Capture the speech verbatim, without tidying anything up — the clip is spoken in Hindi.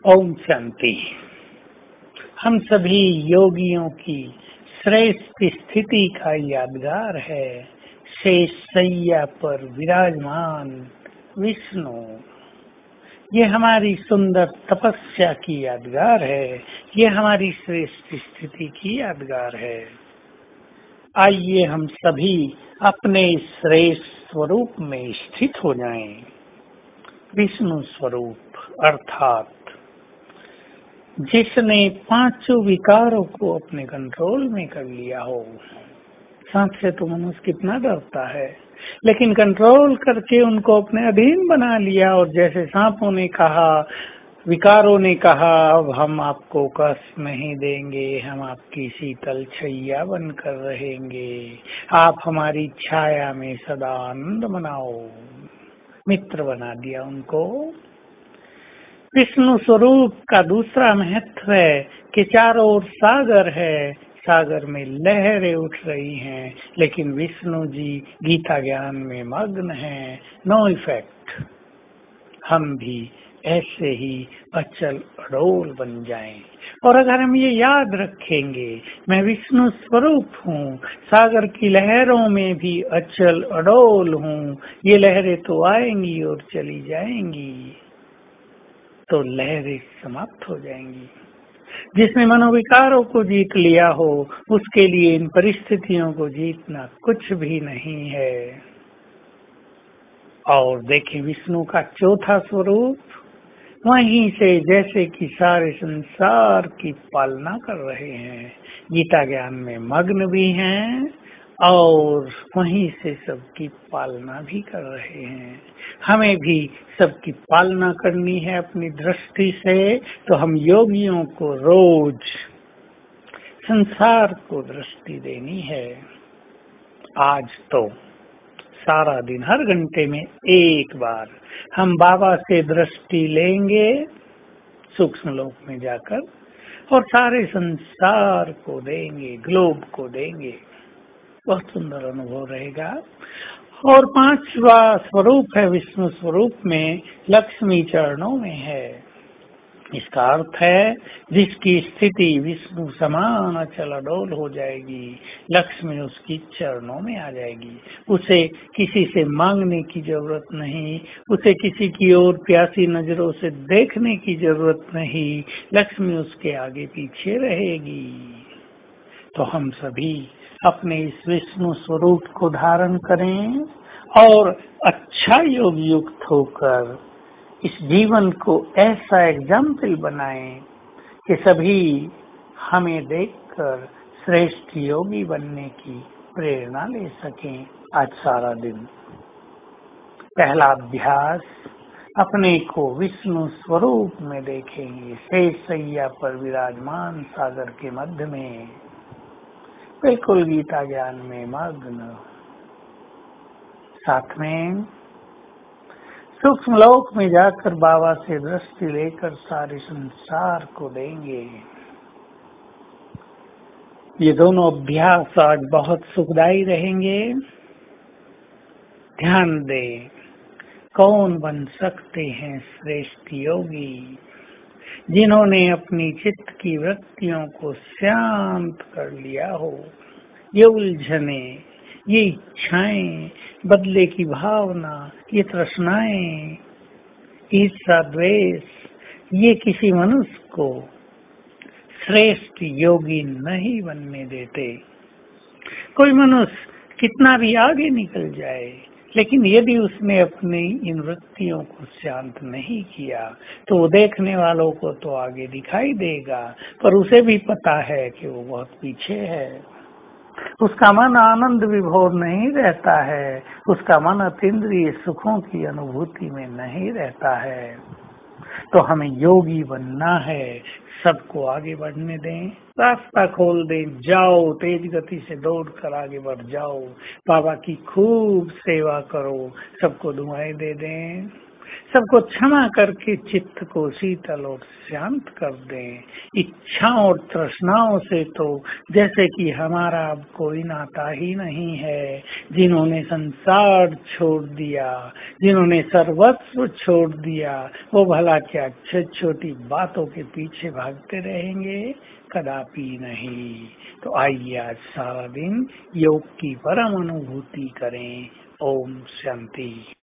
ओम शांति। हम सभी योगियों की श्रेष्ठ स्थिति का यादगार है शेष सैया पर विराजमान विष्णु। ये हमारी सुंदर तपस्या की यादगार है, ये हमारी श्रेष्ठ स्थिति की यादगार है। आइए हम सभी अपने श्रेष्ठ स्वरूप में स्थित हो जाएं। विष्णु स्वरूप अर्थात जिसने पांचों विकारों को अपने कंट्रोल में कर लिया हो। सांप से तो मनुष्य कितना डरता है, लेकिन कंट्रोल करके उनको अपने अधीन बना लिया। और जैसे सांपों ने कहा, विकारों ने कहा, अब हम आपको कष्ट नहीं देंगे, हम आपकी शीतल छैया बनकर रहेंगे, आप हमारी छाया में सदा आनंद मनाओ। मित्र बना दिया उनको। विष्णु स्वरूप का दूसरा महत्व है कि चारों ओर सागर है, सागर में लहरें उठ रही हैं, लेकिन विष्णु जी गीता ज्ञान में मग्न हैं। No effect. हम भी ऐसे ही अचल अडोल बन जाएं। और अगर हम ये याद रखेंगे, मैं विष्णु स्वरूप हूँ, सागर की लहरों में भी अचल अडोल हूँ, ये लहरें तो आएंगी और चली जाएंगी, तो लहरें समाप्त हो जाएंगी। जिसने मनोविकारों को जीत लिया हो, उसके लिए इन परिस्थितियों को जीतना कुछ भी नहीं है। और देखें विष्णु का चौथा स्वरूप, वहीं से जैसे कि सारे संसार की पालना कर रहे हैं, गीता ज्ञान में मग्न भी हैं और वहीं से सबकी पालना भी कर रहे हैं। हमें भी सबकी पालना करनी है अपनी दृष्टि से, तो हम योगियों को रोज संसार को दृष्टि देनी है। आज तो सारा दिन हर घंटे में एक बार हम बाबा से दृष्टि लेंगे सूक्ष्म लोक में जाकर, और सारे संसार को देंगे, ग्लोब को देंगे। बहुत सुंदर अनुभव रहेगा। और पांचवा स्वरूप है विष्णु स्वरूप में, लक्ष्मी चरणों में है। इसका अर्थ है जिसकी स्थिति विष्णु समान अचल अडोल हो जाएगी, लक्ष्मी उसकी चरणों में आ जाएगी। उसे किसी से मांगने की जरूरत नहीं, उसे किसी की ओर प्यासी नजरों से देखने की जरूरत नहीं, लक्ष्मी उसके आगे पीछे रहेगी। तो हम सभी अपने इस विष्णु स्वरूप को धारण करें और अच्छा योग युक्त होकर इस जीवन को ऐसा एग्जाम्पल बनाएं कि सभी हमें देखकर श्रेष्ठ योगी बनने की प्रेरणा ले सकें। आज सारा दिन पहला अभ्यास, अपने को विष्णु स्वरूप में देखेंगे, शेष सैया पर विराजमान सागर के मध्य में, बिल्कुल गीता ज्ञान में मग्न। साथ में सूक्ष्म लोक में जाकर बाबा से दृष्टि लेकर सारे संसार को देंगे। ये दोनों अभ्यास आज बहुत सुखदायी रहेंगे। ध्यान दें, कौन बन सकते हैं श्रेष्ठ योगी, जिन्होंने अपनी चित्त की वृत्तियों को शांत कर लिया हो। ये उलझने, ये इच्छाएं, बदले की भावना, ये तृष्णाएं, ईर्ष्या द्वेष, ये किसी मनुष्य को श्रेष्ठ योगी नहीं बनने देते। कोई मनुष्य कितना भी आगे निकल जाए, लेकिन यदि उसने अपनी इन वृत्तियों को शांत नहीं किया, तो वो देखने वालों को तो आगे दिखाई देगा, पर उसे भी पता है कि वो बहुत पीछे है। उसका मन आनंद विभोर नहीं रहता है, उसका मन अतीन्द्रिय सुखों की अनुभूति में नहीं रहता है। तो हमें योगी बनना है, सबको आगे बढ़ने दें, रास्ता खोल दें, जाओ तेज गति से दौड़ कर आगे बढ़ जाओ, बाबा की खूब सेवा करो, सबको दुआएं दे दें। सबको क्षमा करके चित्त को शीतल और शांत कर दें। इच्छाओं और तृष्णाओं से तो जैसे कि हमारा अब कोई नाता ही नहीं है। जिन्होंने संसार छोड़ दिया, जिन्होंने सर्वस्व छोड़ दिया, वो भला क्या छोटी छोटी बातों के पीछे भागते रहेंगे? कदापि नहीं। तो आइए आज सारा दिन योग की परम अनुभूति करें। ओम शांति।